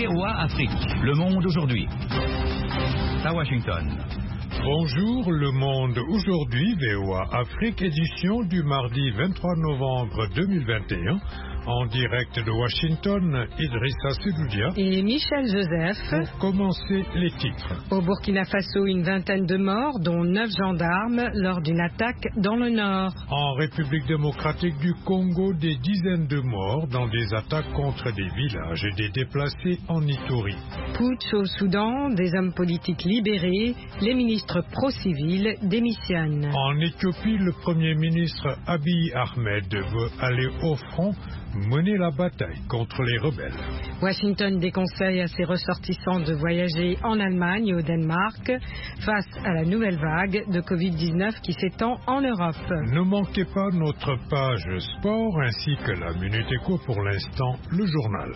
VOA Afrique, le monde aujourd'hui. À Washington. Bonjour, le monde aujourd'hui, VOA Afrique, édition du mardi 23 novembre 2021. En direct de Washington, Idrissa Sedoudia et Michel Joseph. Pour commencer les titres. Au Burkina Faso, une vingtaine de morts, dont 9 gendarmes, lors d'une attaque dans le nord. En République démocratique du Congo, des dizaines de morts dans des attaques contre des villages et des déplacés en Ituri. Putsch au Soudan, des hommes politiques libérés, les ministres pro-civils démissionnent. En Éthiopie, le Premier ministre Abiy Ahmed veut aller au front, mener la bataille contre les rebelles. Washington déconseille à ses ressortissants de voyager en Allemagne et au Danemark face à la nouvelle vague de Covid-19 qui s'étend en Europe. Ne manquez pas notre page sport ainsi que la Minute Éco, pour l'instant, le journal.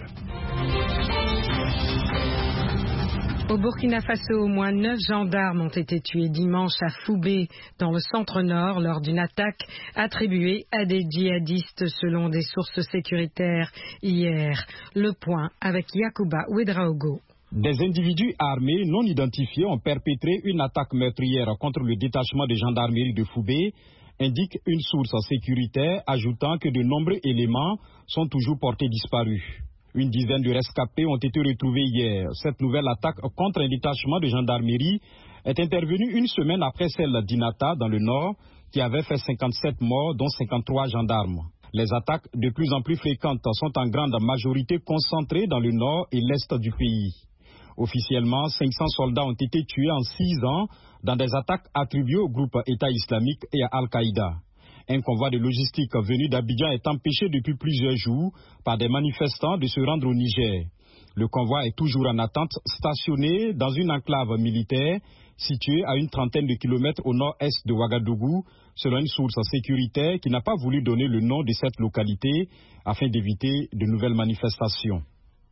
Au Burkina Faso, au moins 9 gendarmes ont été tués dimanche à Foubé, dans le centre-nord, lors d'une attaque attribuée à des djihadistes selon des sources sécuritaires hier. Le point avec Yacouba Ouedraogo. Des individus armés non identifiés ont perpétré une attaque meurtrière contre le détachement de gendarmerie de Foubé, indique une source sécuritaire, ajoutant que de nombreux éléments sont toujours portés disparus. Une dizaine de rescapés ont été retrouvés hier. Cette nouvelle attaque contre un détachement de gendarmerie est intervenue une semaine après celle d'Inata dans le nord, qui avait fait 57 morts, dont 53 gendarmes. Les attaques de plus en plus fréquentes sont en grande majorité concentrées dans le nord et l'est du pays. Officiellement, 500 soldats ont été tués en 6 ans dans des attaques attribuées au groupe État islamique et à Al-Qaïda. Un convoi de logistique venu d'Abidjan est empêché depuis plusieurs jours par des manifestants de se rendre au Niger. Le convoi est toujours en attente, stationné dans une enclave militaire située à une trentaine de kilomètres au nord-est de Ouagadougou, selon une source sécuritaire qui n'a pas voulu donner le nom de cette localité afin d'éviter de nouvelles manifestations.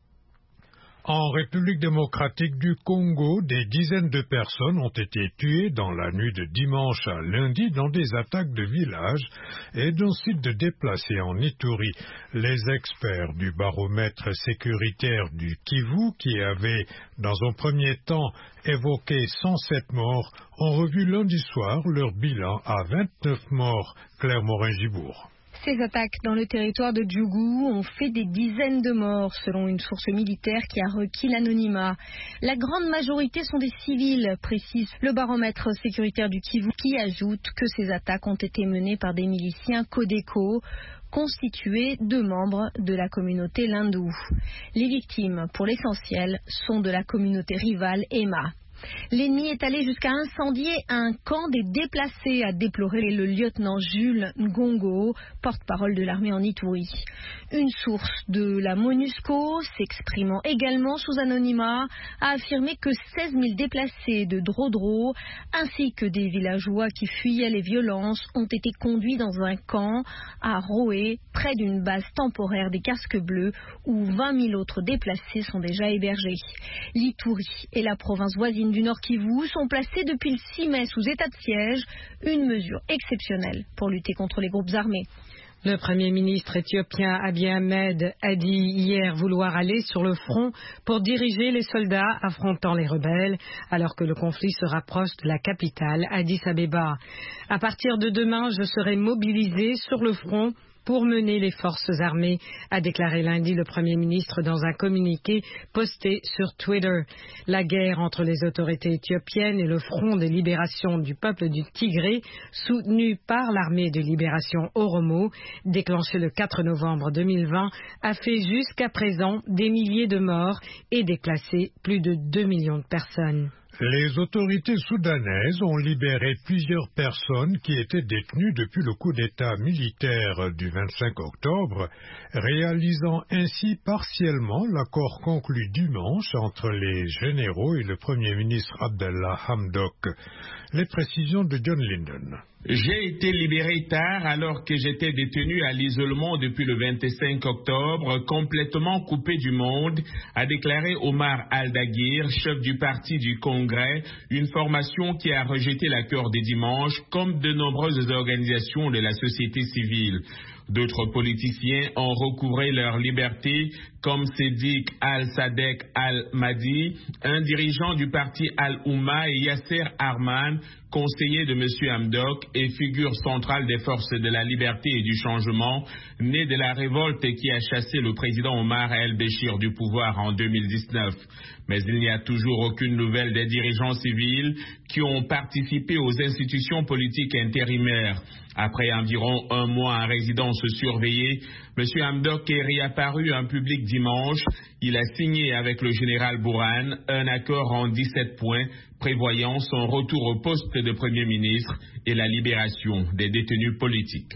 En République démocratique du Congo, des dizaines de personnes ont été tuées dans la nuit de dimanche à lundi dans des attaques de villages et d'un site de déplacés en Ituri. Les experts du baromètre sécuritaire du Kivu, qui avaient dans un premier temps évoqué 107 morts, ont revu lundi soir leur bilan à 29 morts. Claire Morin-Gibourg. Ces attaques dans le territoire de Djougou ont fait des dizaines de morts, selon une source militaire qui a requis l'anonymat. La grande majorité sont des civils, précise le baromètre sécuritaire du Kivu, qui ajoute que ces attaques ont été menées par des miliciens Codeco, constitués de membres de la communauté Lindou. Les victimes, pour l'essentiel, sont de la communauté rivale Emma. L'ennemi est allé jusqu'à incendier un camp des déplacés, a déploré le lieutenant Jules Ngongo, porte-parole de l'armée en Ituri. Une source de la MONUSCO, s'exprimant également sous anonymat, a affirmé que 16 000 déplacés de Drodro, ainsi que des villageois qui fuyaient les violences, ont été conduits dans un camp à Roé, près d'une base temporaire des Casques Bleus, où 20 000 autres déplacés sont déjà hébergés. L'Ituri et la province voisine du Nord Kivu sont placés depuis le 6 mai sous état de siège, une mesure exceptionnelle pour lutter contre les groupes armés. Le Premier ministre éthiopien Abiy Ahmed a dit hier vouloir aller sur le front pour diriger les soldats affrontant les rebelles, alors que le conflit se rapproche de la capitale, Addis Abeba. À partir de demain, je serai mobilisé sur le front pour mener les forces armées, a déclaré lundi le Premier ministre dans un communiqué posté sur Twitter. La guerre entre les autorités éthiopiennes et le Front de libération du peuple du Tigré, soutenu par l'armée de libération Oromo, déclenchée le 4 novembre 2020, a fait jusqu'à présent des milliers de morts et déplacé plus de 2 millions de personnes. Les autorités soudanaises ont libéré plusieurs personnes qui étaient détenues depuis le coup d'État militaire du 25 octobre, réalisant ainsi partiellement l'accord conclu dimanche entre les généraux et le Premier ministre Abdallah Hamdok. Les précisions de John Linden. J'ai été libéré tard alors que j'étais détenu à l'isolement depuis le 25 octobre, complètement coupé du monde, a déclaré Omar Al-Daguir, chef du parti du Congrès, une formation qui a rejeté l'accord de dimanche, comme de nombreuses organisations de la société civile. D'autres politiciens ont recouvré leur liberté, comme Sédic Al-Sadek Al-Mahdi, un dirigeant du parti Al-Oumma, et Yasser Arman, conseiller de M. Hamdok et figure centrale des forces de la liberté et du changement, né de la révolte qui a chassé le président Omar El-Béchir du pouvoir en 2019. Mais il n'y a toujours aucune nouvelle des dirigeants civils qui ont participé aux institutions politiques intérimaires. Après environ un mois en résidence surveillée, M. Hamdok est réapparu en public dimanche. Il a signé avec le général Bourhan un accord en 17 points prévoyant son retour au poste de Premier ministre et la libération des détenus politiques.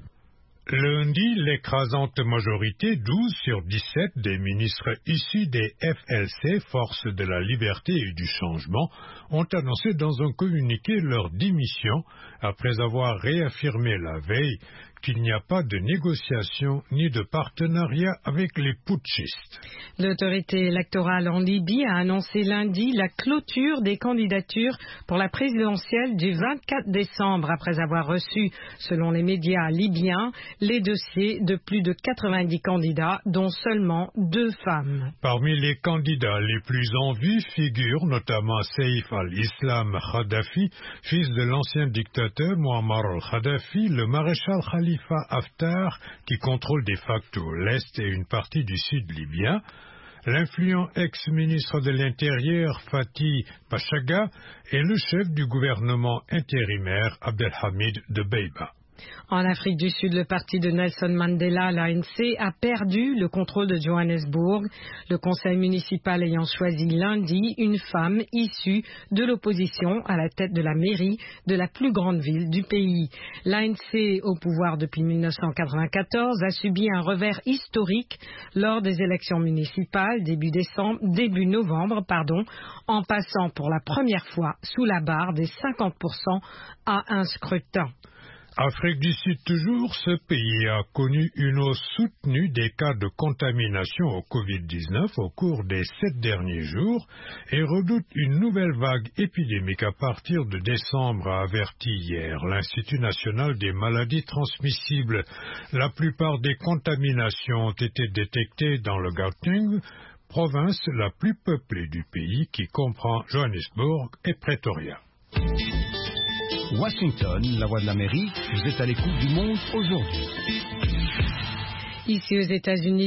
Lundi, l'écrasante majorité, 12 sur 17 des ministres issus des FLC, Forces de la Liberté et du Changement, ont annoncé dans un communiqué leur démission après avoir réaffirmé la veille qu'il n'y a pas de négociation ni de partenariat avec les putschistes. L'autorité électorale en Libye a annoncé lundi la clôture des candidatures pour la présidentielle du 24 décembre après avoir reçu, selon les médias libyens, les dossiers de plus de 90 candidats, dont seulement 2 femmes. Parmi les candidats les plus en vue figurent notamment Saïf al-Islam Kadhafi, fils de l'ancien dictateur Muammar al-Kadhafi, le maréchal Khalifa Haftar, qui contrôle de facto l'Est et une partie du Sud libyen, l'influent ex-ministre de l'Intérieur Fatih Pachaga et le chef du gouvernement intérimaire Abdelhamid Dbeibah. En Afrique du Sud, le parti de Nelson Mandela, l'ANC, a perdu le contrôle de Johannesburg, le conseil municipal ayant choisi lundi une femme issue de l'opposition à la tête de la mairie de la plus grande ville du pays. L'ANC, au pouvoir depuis 1994, a subi un revers historique lors des élections municipales début novembre, en passant pour la première fois sous la barre des 50% à un scrutin. Afrique du Sud toujours, ce pays a connu une hausse soutenue des cas de contamination au Covid-19 au cours des 7 derniers jours et redoute une nouvelle vague épidémique à partir de décembre, a averti hier l'Institut national des maladies transmissibles. La plupart des contaminations ont été détectées dans le Gauteng, province la plus peuplée du pays qui comprend Johannesburg et Pretoria. Washington, la voix de l'Amérique, vous êtes à l'écoute du Monde aujourd'hui. Ici aux États-Unis,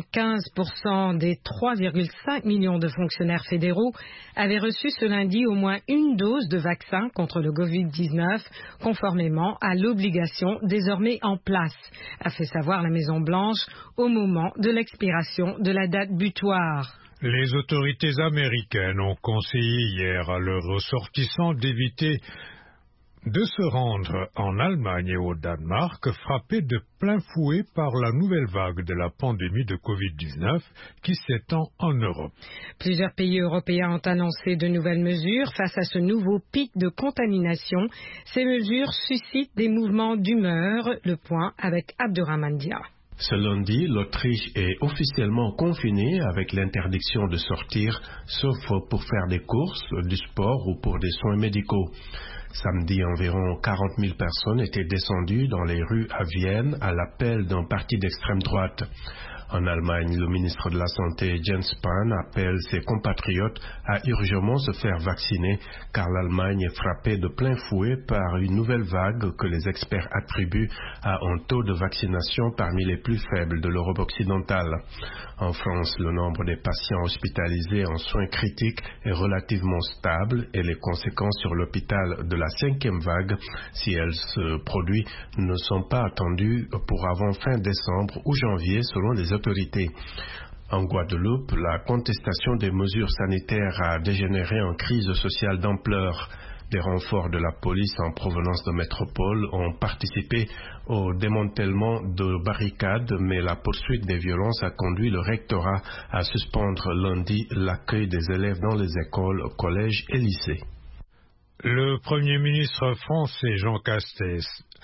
95% des 3,5 millions de fonctionnaires fédéraux avaient reçu ce lundi au moins une dose de vaccin contre le Covid-19, conformément à l'obligation désormais en place, a fait savoir la Maison-Blanche au moment de l'expiration de la date butoir. Les autorités américaines ont conseillé hier à leurs ressortissants d'éviter de se rendre en Allemagne et au Danemark, frappés de plein fouet par la nouvelle vague de la pandémie de Covid-19 qui s'étend en Europe. Plusieurs pays européens ont annoncé de nouvelles mesures face à ce nouveau pic de contamination. Ces mesures suscitent des mouvements d'humeur. Le point avec Abdurrahman Dia. Ce lundi, l'Autriche est officiellement confinée avec l'interdiction de sortir, sauf pour faire des courses, du sport ou pour des soins médicaux. Samedi, environ 40 000 personnes étaient descendues dans les rues à Vienne à l'appel d'un parti d'extrême droite. En Allemagne, le ministre de la Santé, Jens Spahn, appelle ses compatriotes à urgemment se faire vacciner car l'Allemagne est frappée de plein fouet par une nouvelle vague que les experts attribuent à un taux de vaccination parmi les plus faibles de l'Europe occidentale. En France, le nombre des patients hospitalisés en soins critiques est relativement stable et les conséquences sur l'hôpital de la 5e vague, si elle se produit, ne sont pas attendues pour avant fin décembre ou janvier selon les autorités. En Guadeloupe, la contestation des mesures sanitaires a dégénéré en crise sociale d'ampleur. Des renforts de la police en provenance de métropole ont participé au démantèlement de barricades, mais la poursuite des violences a conduit le rectorat à suspendre lundi l'accueil des élèves dans les écoles, collèges et lycées. Le Premier ministre français Jean Castex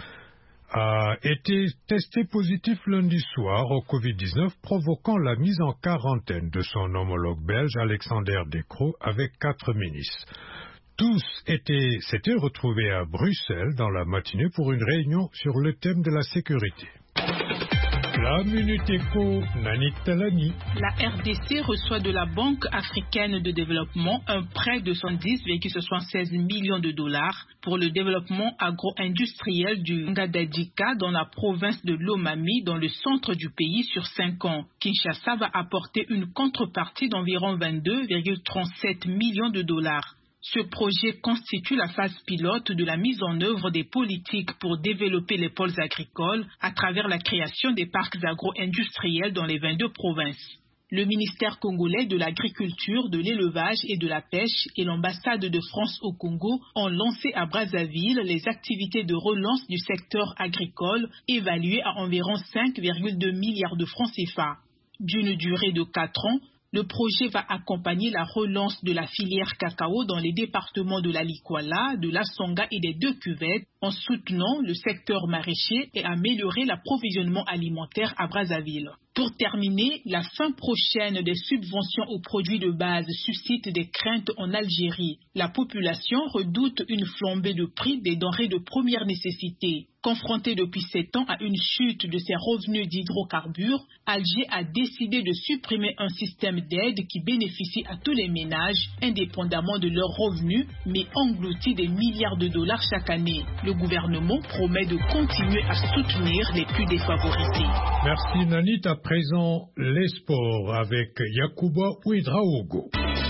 a été testé positif lundi soir au Covid-19, provoquant la mise en quarantaine de son homologue belge Alexander De Croo avec 4 ministres. Tous s'étaient retrouvés à Bruxelles dans la matinée pour une réunion sur le thème de la sécurité. La Minute Éco, Nanit Talani. La RDC reçoit de la Banque africaine de développement un prêt de 110,76 millions de dollars pour le développement agro-industriel du Ngadadika dans la province de Lomami, dans le centre du pays sur 5 ans. Kinshasa va apporter une contrepartie d'environ 22,37 millions de dollars. Ce projet constitue la phase pilote de la mise en œuvre des politiques pour développer les pôles agricoles à travers la création des parcs agro-industriels dans les 22 provinces. Le ministère congolais de l'Agriculture, de l'Élevage et de la Pêche et l'ambassade de France au Congo ont lancé à Brazzaville les activités de relance du secteur agricole évaluées à environ 5,2 milliards de francs CFA. D'une durée de 4 ans, le projet va accompagner la relance de la filière cacao dans les départements de la Likwala, de la Songa et des 2 cuvettes, en soutenant le secteur maraîcher et améliorer l'approvisionnement alimentaire à Brazzaville. Pour terminer, la fin prochaine des subventions aux produits de base suscite des craintes en Algérie. La population redoute une flambée de prix des denrées de première nécessité. Confrontée depuis 7 ans à une chute de ses revenus d'hydrocarbures, Alger a décidé de supprimer un système d'aide qui bénéficie à tous les ménages, indépendamment de leurs revenus, mais engloutit des milliards de dollars chaque année. Le gouvernement promet de continuer à soutenir les plus défavorisés. Merci Nanit. À présent, les sports avec Yacouba Ouedraogo.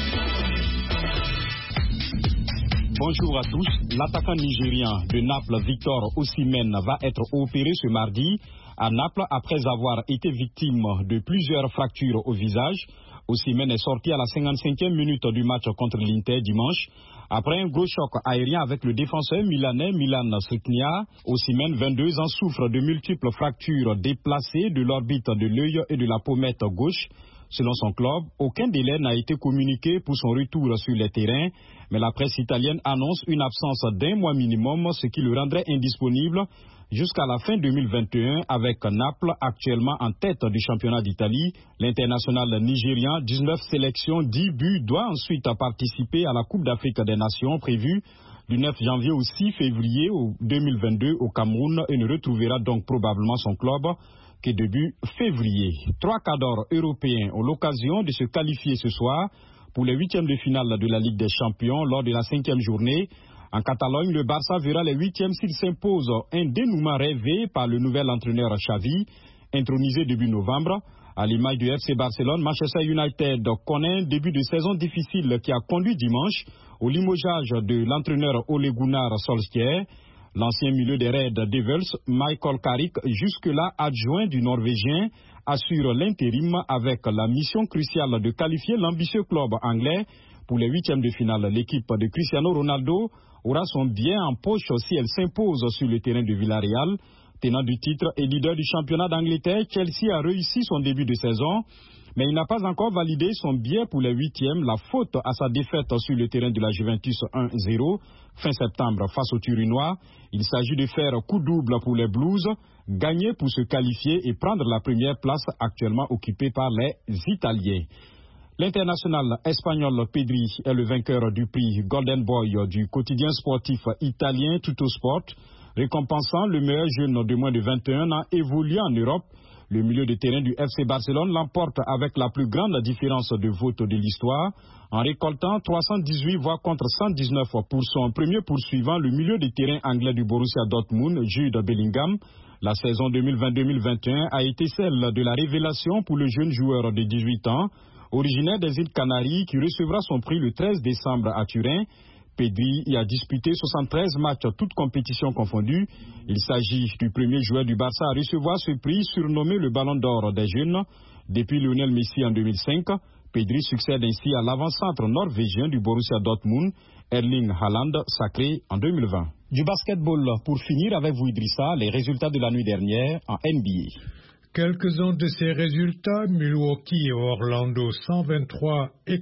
Bonjour à tous. L'attaquant nigérien de Naples, Victor Osimhen, va être opéré ce mardi à Naples après avoir été victime de plusieurs fractures au visage. Osimhen est sorti à la 55e minute du match contre l'Inter dimanche. Après un gros choc aérien avec le défenseur milanais Milan Skriniar, Osimhen, 22 ans, souffre de multiples fractures déplacées de l'orbite de l'œil et de la pommette gauche. Selon son club, aucun délai n'a été communiqué pour son retour sur les terrains, mais la presse italienne annonce une absence d'1 mois minimum, ce qui le rendrait indisponible jusqu'à la fin 2021 avec Naples actuellement en tête du championnat d'Italie. L'international nigérian, 19 sélections, 10 buts, doit ensuite participer à la Coupe d'Afrique des Nations prévue du 9 janvier au 6 février 2022 au Cameroun et ne retrouvera donc probablement son club que début février. 3 cadors européens ont l'occasion de se qualifier ce soir pour les 8e de finale de la Ligue des Champions lors de la 5e journée. En Catalogne, le Barça verra les 8e s'il s'impose, un dénouement rêvé par le nouvel entraîneur Xavi, intronisé début novembre. À l'image du FC Barcelone, Manchester United connaît un début de saison difficile qui a conduit dimanche au limogeage de l'entraîneur Ole Gunnar Solskjaer. L'ancien milieu des Red Devils, Michael Carrick, jusque-là adjoint du Norvégien, assure l'intérim avec la mission cruciale de qualifier l'ambitieux club anglais pour les 8e de finale. L'équipe de Cristiano Ronaldo aura son bien en poche si elle s'impose sur le terrain de Villarreal. Tenant du titre et leader du championnat d'Angleterre, Chelsea a réussi son début de saison, mais il n'a pas encore validé son billet pour les 8e, la faute à sa défaite sur le terrain de la Juventus 1-0 fin septembre face aux Turinois. Il s'agit de faire coup double pour les Blues, gagner pour se qualifier et prendre la première place actuellement occupée par les Italiens. L'international espagnol Pedri est le vainqueur du prix Golden Boy du quotidien sportif italien Tuttosport, récompensant le meilleur jeune de moins de 21 ans évolué en Europe. Le milieu de terrain du FC Barcelone l'emporte avec la plus grande différence de vote de l'histoire, en récoltant 318 voix contre 119 pour son premier poursuivant, le milieu de terrain anglais du Borussia Dortmund, Jude Bellingham. La saison 2020-2021 a été celle de la révélation pour le jeune joueur de 18 ans, originaire des îles Canaries, qui recevra son prix le 13 décembre à Turin. Pedri y a disputé 73 matchs, toutes compétitions confondues. Il s'agit du premier joueur du Barça à recevoir ce prix, surnommé le Ballon d'Or des jeunes. Depuis Lionel Messi en 2005, Pedri succède ainsi à l'avant-centre norvégien du Borussia Dortmund, Erling Haaland, sacré en 2020. Du basketball, pour finir avec vous Idrissa, les résultats de la nuit dernière en NBA. Quelques-uns de ces résultats: Milwaukee et Orlando 123 et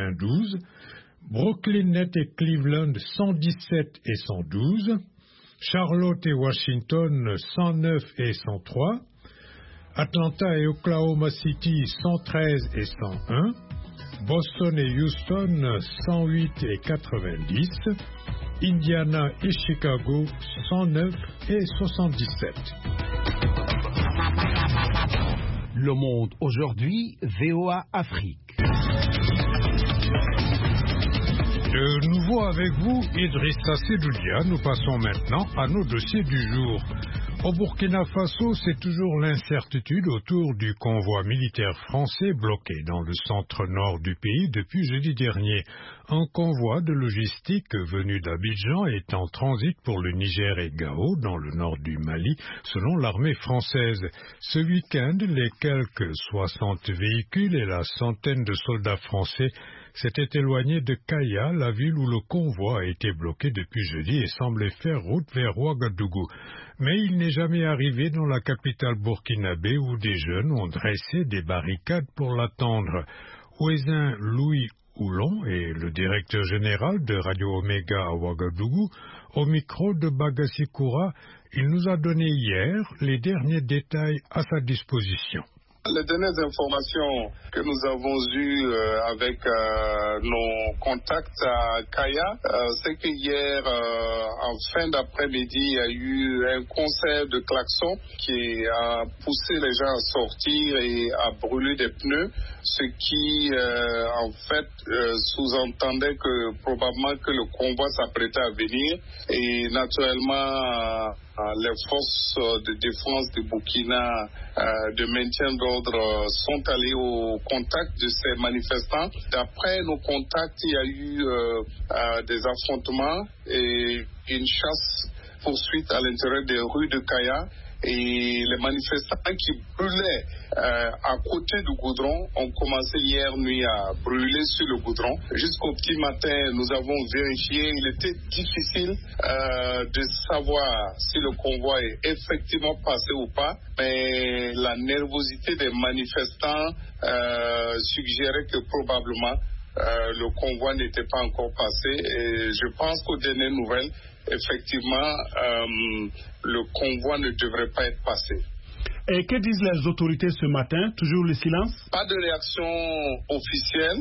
92, Brooklyn Nets et Cleveland 117 et 112, Charlotte et Washington 109 et 103, Atlanta et Oklahoma City 113 et 101, Boston et Houston 108 et 90, Indiana et Chicago 109 et 77. Le Monde aujourd'hui, VOA Afrique. De nouveau avec vous, Idrissa Sedoudia. Nous passons maintenant à nos dossiers du jour. Au Burkina Faso, c'est toujours l'incertitude autour du convoi militaire français bloqué dans le centre-nord du pays depuis jeudi dernier. Un convoi de logistique venu d'Abidjan est en transit pour le Niger et Gao, dans le nord du Mali, selon l'armée française. Ce week-end, les quelques 60 véhicules et la centaine de soldats français s'était éloigné de Kaya, la ville où le convoi a été bloqué depuis jeudi et semblait faire route vers Ouagadougou. Mais il n'est jamais arrivé dans la capitale burkinabé où des jeunes ont dressé des barricades pour l'attendre. Ouezin Louis Oulon est le directeur général de Radio Omega à Ouagadougou. Au micro de Bagassi Koura, il nous a donné hier les derniers détails à sa disposition. Les dernières informations que nous avons eues avec nos contacts à Kaya, c'est que hier, en fin d'après-midi, il y a eu un concert de klaxons qui a poussé les gens à sortir et à brûler des pneus, ce qui, en fait, sous-entendait que probablement que le convoi s'apprêtait à venir. Et naturellement, les forces de défense du Burkina de maintien d'ordre sont allées au contact de ces manifestants. D'après nos contacts, il y a eu des affrontements et une chasse poursuite à l'intérieur des rues de Kaya. Et les manifestants qui brûlaient à côté du goudron ont commencé hier nuit à brûler sur le goudron. Jusqu'au petit matin, nous avons vérifié. Il était difficile de savoir si le convoi est effectivement passé ou pas. Mais la nervosité des manifestants suggérait que probablement le convoi n'était pas encore passé. Et je pense qu'aux dernières nouvelles, effectivement, le convoi ne devrait pas être passé. Et que disent les autorités ce matin? Toujours le silence? Pas de réaction officielle,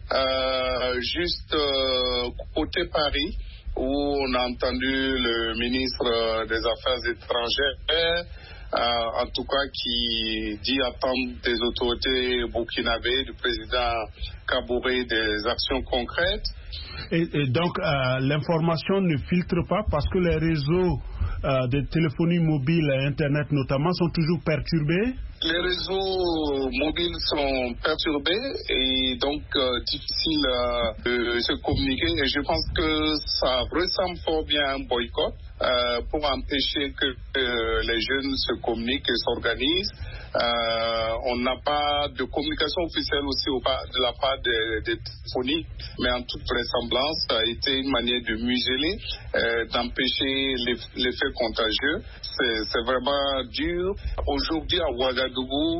juste côté Paris, où on a entendu le ministre des Affaires étrangères, en tout cas qui dit attendre des autorités burkinabées, du président Kabouré, des actions concrètes. Et donc l'information ne filtre pas parce que les réseaux de téléphonie mobile et Internet notamment sont toujours perturbés? Les réseaux mobiles sont perturbés et donc difficile de se communiquer. Et je pense que ça ressemble fort bien à un boycott pour empêcher que les jeunes se communiquent et s'organisent. On n'a pas de communication officielle aussi de la part des téléphonies, mais en toute vraisemblance, ça a été une manière de museler, d'empêcher l'effet contagieux. C'est vraiment dur. Aujourd'hui, à Ouagadougou,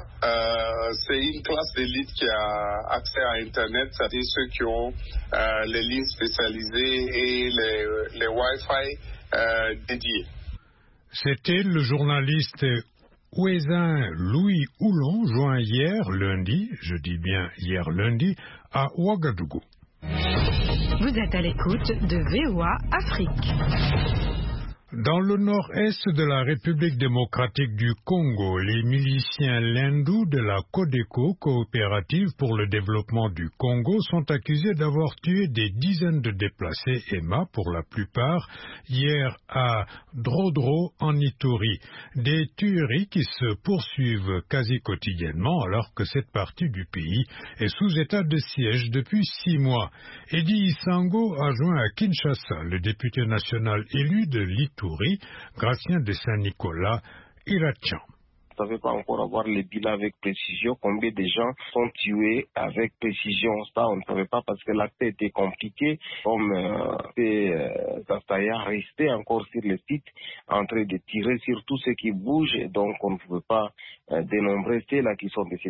c'est une classe d'élite qui a accès à Internet, c'est-à-dire ceux qui ont les lignes spécialisées et les Wi-Fi dédiés. C'était le journaliste Ouezin Louis Oulon, joint hier lundi, je dis bien hier lundi, à Ouagadougou. Vous êtes à l'écoute de VOA Afrique. Dans le nord-est de la République démocratique du Congo, les miliciens Lindou de la Codeco, coopérative pour le développement du Congo, sont accusés d'avoir tué des dizaines de déplacés EMA, pour la plupart, hier à Drodro en Ituri. Des tueries qui se poursuivent quasi quotidiennement alors que cette partie du pays est sous état de siège depuis 6 mois. Edi Isango a joint à Kinshasa le député national élu de l'Ituri, Gratien de Saint-Nicolas, Irachan. On ne savait pas encore avoir les bilans avec précision, combien de gens sont tués avec précision. Ça, on ne savait pas parce que l'acte était compliqué. Comme ces assaillants restaient encore sur le site en train de tirer sur tout ce qui bouge. Donc, on ne pouvait pas dénombrer ceux-là qui sont décédés.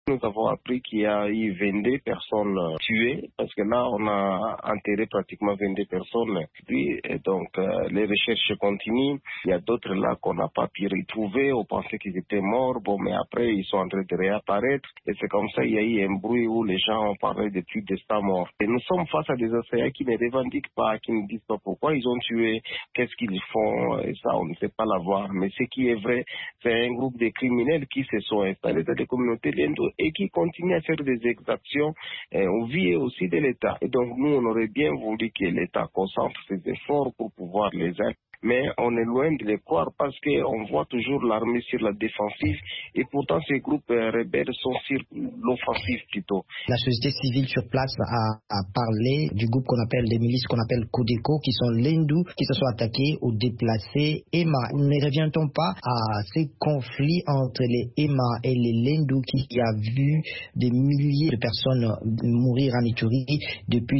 Nous avons appris qu'il y a eu 22 personnes tuées, parce que là, on a enterré pratiquement 22 personnes. Et donc, les recherches continuent. Il y a d'autres là qu'on n'a pas pu retrouver. On pensait qu'ils étaient morts. Bon, mais après, ils sont en train de réapparaître. Et c'est comme ça, il y a eu un bruit où les gens ont parlé de plus de 100 morts. Et nous sommes face à des assaillants qui ne revendiquent pas, qui ne disent pas pourquoi ils ont tué, qu'est-ce qu'ils font. Et ça, on ne sait pas l'avoir. Mais ce qui est vrai, c'est un groupe de criminels qui se sont installés dans les communautés lendo et qui continuent à faire des exactions au vu aussi de l'État. Et donc, nous, on aurait bien voulu que l'État concentre ses efforts pour pouvoir les aider. Mais on est loin de les croire parce qu'on voit toujours l'armée sur la défensive et pourtant ces groupes rebelles sont sur l'offensive plutôt. La société civile sur place a parlé du groupe qu'on appelle, des milices qu'on appelle Codeco, qui sont l'Hindou, qui se sont attaqués aux déplacés EMA. Ne revient-on pas à ces conflits entre les EMA et les Lendou qui a vu des milliers de personnes mourir en Ituri depuis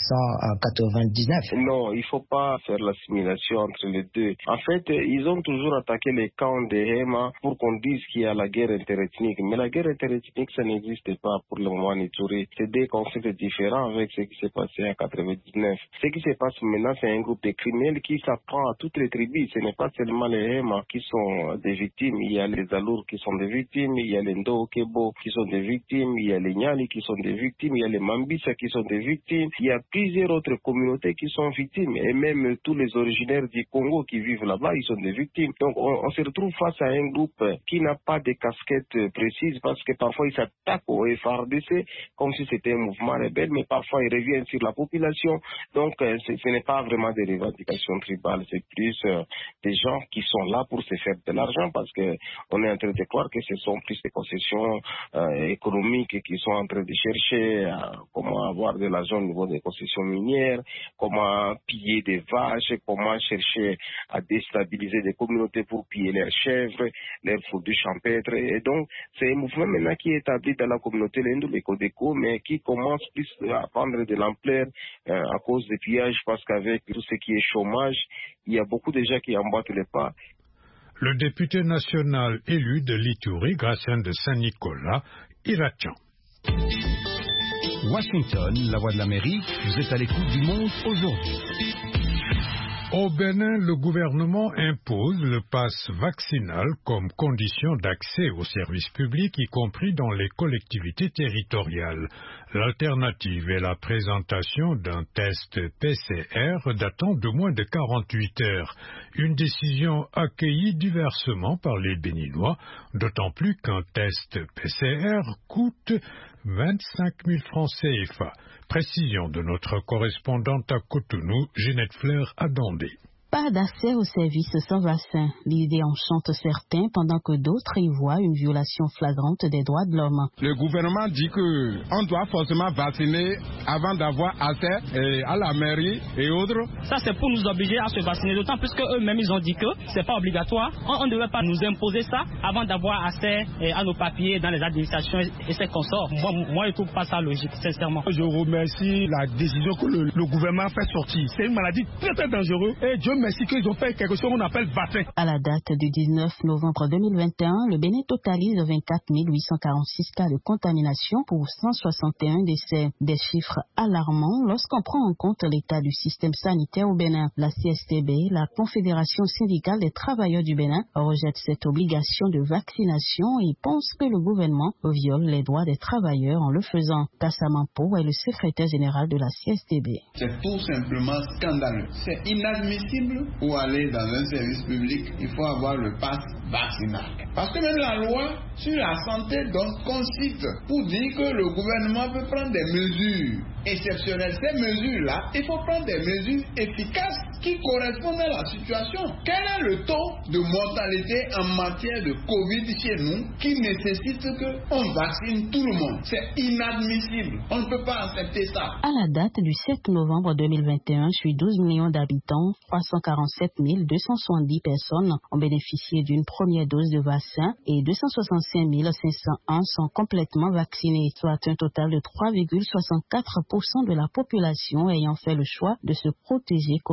1999? Non, il ne faut pas faire l'assimilation entre les deux. En fait, ils ont toujours attaqué les camps des EMA pour qu'on dise qu'il y a la guerre interethnique. Mais la guerre interethnique, ça n'existe pas pour le moment en Ituri. C'est des concepts différents avec ce qui s'est passé en 1999. Ce qui se passe maintenant, c'est un groupe de criminels qui s'apprend à toutes les tribus. Ce n'est pas seulement les EMA qui sont des victimes. Il y a les Alours qui sont des victimes, il y a les Ndo-Okebo qui sont des victimes, il y a les Nyali qui sont des victimes, il y a les Mambisa qui sont des victimes. Il y a plusieurs autres communautés qui sont victimes. Et même tous les originaires du Congo qui vivent là-bas, ils sont des victimes. Donc on se retrouve face à un groupe qui n'a pas de casquette précise parce que parfois ils s'attaquent au FARDC comme si c'était un mouvement rebelle, mais parfois ils reviennent sur la population. Donc ce n'est pas vraiment des revendications tribales, c'est plus des gens qui sont là pour se faire de l'argent parce que on est en train de croire que ce sont plus des concessions économiques qui sont en train de chercher comment avoir de l'argent au niveau des concessions minières, comment piller des vaches, comment chercher à déstabiliser des communautés pour piller leurs chèvres, leurs produits champêtres. Et donc, c'est un mouvement maintenant qui est établi dans la communauté Lendou, les Codeco, mais qui commence plus à prendre de l'ampleur à cause des pillages, parce qu'avec tout ce qui est chômage, il y a beaucoup de gens qui emboîtent les pas. Le député national élu de l'Ituri, Gratien de Saint-Nicolas, Iratian. Washington, la voix de l'Amérique, vous êtes à l'écoute du monde aujourd'hui. Au Bénin, le gouvernement impose le pass vaccinal comme condition d'accès aux services publics, y compris dans les collectivités territoriales. L'alternative est la présentation d'un test PCR datant de moins de 48 heures. Une décision accueillie diversement par les Béninois, d'autant plus qu'un test PCR coûte 25 000 francs CFA. Précision de notre correspondante à Cotonou, Ginette Fleur à Dandé. Pas d'accès aux services sans vaccin. L'idée enchante certains pendant que d'autres y voient une violation flagrante des droits de l'homme. Le gouvernement dit qu'on doit forcément vacciner avant d'avoir accès à la mairie et autres. Ça, c'est pour nous obliger à se vacciner, d'autant plus qu'eux-mêmes, ils ont dit que c'est pas obligatoire. On ne devrait pas nous imposer ça avant d'avoir accès à nos papiers dans les administrations et ses consorts. Moi, je ne trouve pas ça logique, sincèrement. Je remercie la décision que le gouvernement a fait sortir. C'est une maladie très très dangereuse et Dieu merci qu'ils ont fait quelque chose qu'on appelle vaccin. À la date du 19 novembre 2021, le Bénin totalise 24 846 cas de contamination pour 161 décès. Des chiffres alarmants lorsqu'on prend en compte l'état du système sanitaire au Bénin. La CSTB, la Confédération syndicale des travailleurs du Bénin, rejette cette obligation de vaccination et pense que le gouvernement viole les droits des travailleurs en le faisant. Kassamampo est le secrétaire général de la CSTB. C'est tout simplement scandaleux. C'est inadmissible. Pour aller dans un service public, il faut avoir le pass vaccinal. Parce que même la loi sur la santé concite pour dire que le gouvernement peut prendre des mesures exceptionnelles. Ces mesures-là, il faut prendre des mesures efficaces qui correspondent à la situation. Quel est le taux de mortalité en matière de Covid chez nous qui nécessite qu'on vaccine tout le monde? C'est inadmissible. On ne peut pas accepter ça. À la date du 7 novembre 2021, sur 12 millions d'habitants, 347 270 personnes ont bénéficié d'une première dose de vaccin et 265 501 sont complètement vaccinés, soit un total de 3,64% de la population ayant fait le choix de se protéger contre le virus.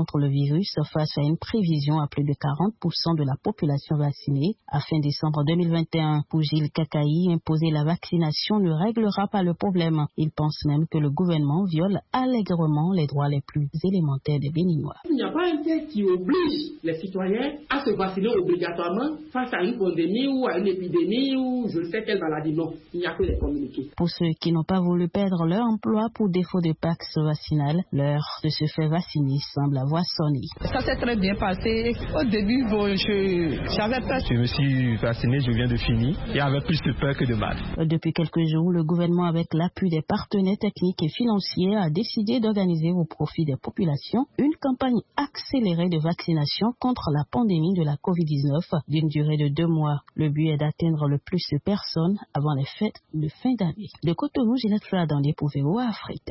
coronavirus face à une prévision à plus de 40% de la population vaccinée à fin décembre 2021. Pour Gilles Kakaï, imposer la vaccination ne réglera pas le problème. Il pense même que le gouvernement viole allègrement les droits les plus élémentaires des Béninois. Il n'y a pas un texte qui oblige les citoyens à se vacciner obligatoirement face à une pandémie ou à une épidémie ou je ne sais quelle maladie. Non, il n'y a que les communiqués. Pour ceux qui n'ont pas voulu perdre leur emploi pour défaut de pax vaccinal, l'heure de se faire vacciner semble avoir sonné. Ça s'est très bien passé. Au début, j'avais peur. Je me suis vacciné, je viens de finir. Il y avait plus de peur que de mal. Depuis quelques jours, le gouvernement, avec l'appui des partenaires techniques et financiers, a décidé d'organiser au profit des populations une campagne accélérée de vaccination contre la pandémie de la COVID-19 d'une durée de 2 mois. Le but est d'atteindre le plus de personnes avant les fêtes de fin d'année. De Cotonou, Ginette Fladandé pour VOA Afrique.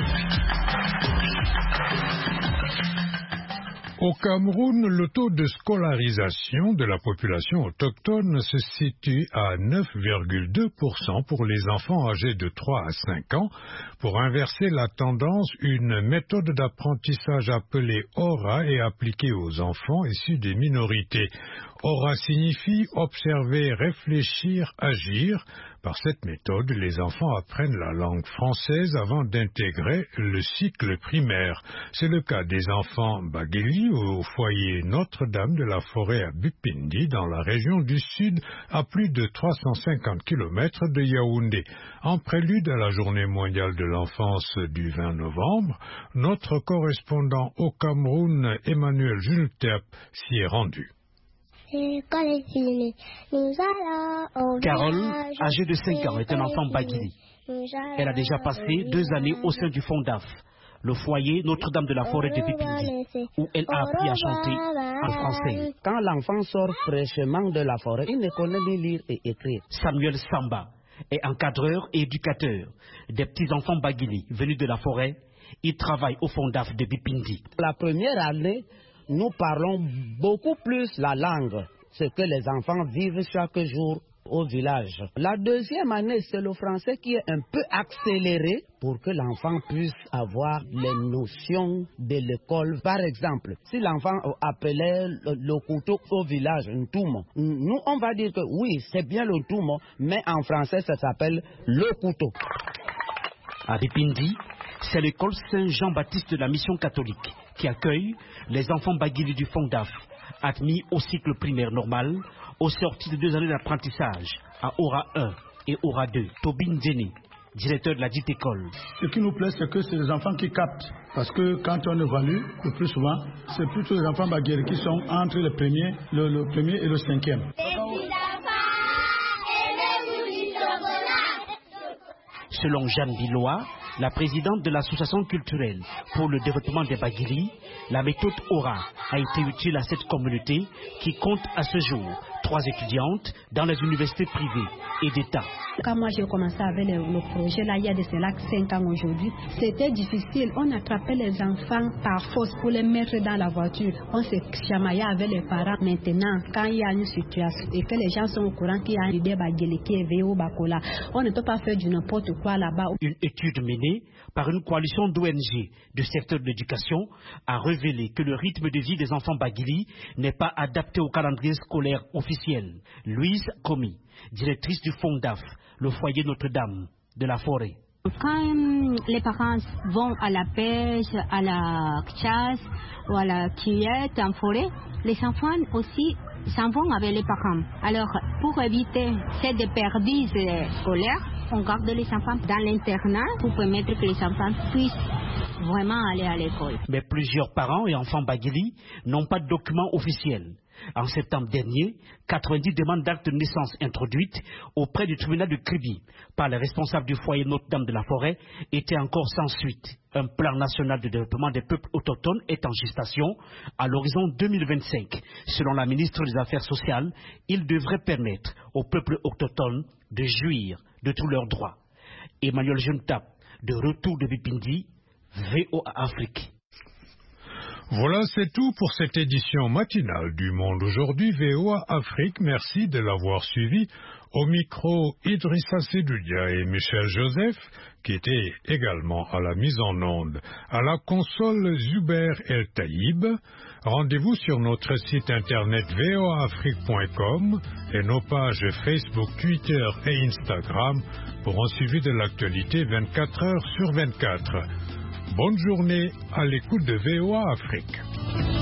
Au Cameroun, le taux de scolarisation de la population autochtone se situe à 9,2% pour les enfants âgés de 3 à 5 ans. Pour inverser la tendance, une méthode d'apprentissage appelée Aura est appliquée aux enfants issus des minorités. Aura signifie observer, réfléchir, agir. Par cette méthode, les enfants apprennent la langue française avant d'intégrer le cycle primaire. C'est le cas des enfants Bagueli au foyer Notre-Dame de la Forêt à Bipindi, dans la région du Sud, à plus de 350 km de Yaoundé. En prélude à la Journée mondiale de l'enfance du 20 novembre, notre correspondant au Cameroun, Emmanuel Jultep, s'y est rendu. Carole, âgée de 5 ans, est un enfant Baguili. Elle a déjà passé 2 années au sein du FONDAF, le foyer Notre-Dame de la Forêt de Bipindi, où elle a appris à chanter en français. Quand l'enfant sort fraîchement de la forêt, il ne connaît ni lire et écrire. Samuel Samba est encadreur et éducateur des petits-enfants Baguili venus de la forêt. Il travaille au FONDAF de Bipindi. La première année, nous parlons beaucoup plus la langue, ce que les enfants vivent chaque jour au village. La deuxième année, c'est le français qui est un peu accéléré pour que l'enfant puisse avoir les notions de l'école. Par exemple, si l'enfant appelait le couteau au village un toumo, nous on va dire que oui, c'est bien le toumo, mais en français ça s'appelle le couteau. À Bipindi, c'est l'école Saint-Jean-Baptiste de la Mission catholique qui accueille les enfants Baguili du FONDAF, admis au cycle primaire normal, aux sorties de 2 années d'apprentissage à Aura 1 et Aura 2. Tobin Djeni, directeur de la dite école. Ce qui nous plaît, c'est que c'est les enfants qui captent. Parce que quand on évalue, le plus souvent, c'est plutôt les enfants Baguili qui sont entre le premier et le 5e. Selon Jeanne Bilois, la présidente de l'association culturelle pour le développement des Baguili, la méthode Aura a été utile à cette communauté qui compte à ce jour 3 étudiantes dans les universités privées et d'État. Quand moi j'ai commencé avec le projet, là, il y a de cela 5 ans aujourd'hui, c'était difficile. On attrapait les enfants par force pour les mettre dans la voiture. On se chamaillait avec les parents. Maintenant, quand il y a une situation et que les gens sont au courant qu'il y a une idée Baguili qui est au Bakola, on ne peut pas faire du n'importe quoi là-bas. Une étude menée par une coalition d'ONG du secteur de l'éducation a révélé que le rythme de vie des enfants Baguili n'est pas adapté au calendrier scolaire officiel. Louise Komi, directrice du FONDAF, le foyer Notre-Dame de la Forêt. Quand les parents vont à la pêche, à la chasse ou à la cueillette en forêt, les enfants aussi s'en vont avec les parents. Alors, pour éviter cette déperdition scolaire, on garde les enfants dans l'internat pour permettre que les enfants puissent vraiment aller à l'école. Mais plusieurs parents et enfants Baguili n'ont pas de documents officiels. En septembre dernier, 90 demandes d'actes de naissance introduites auprès du tribunal de Kribi par les responsables du foyer Notre-Dame de la Forêt étaient encore sans suite. Un plan national de développement des peuples autochtones est en gestation à l'horizon 2025. Selon la ministre des Affaires sociales, il devrait permettre aux peuples autochtones de jouir de tous leurs droits. Emmanuel Juntap, de retour de Bipindi, VOA Afrique. Voilà, c'est tout pour cette édition matinale du Monde aujourd'hui, VOA Afrique. Merci de l'avoir suivi. Au micro, Idrissa Sedoudia et Michel Joseph, qui étaient également à la mise en onde. À la console, Zuber El Taïb. Rendez-vous sur notre site internet voaafrique.com et nos pages Facebook, Twitter et Instagram pour un suivi de l'actualité 24 heures sur 24. Bonne journée à l'écoute de VOA Afrique.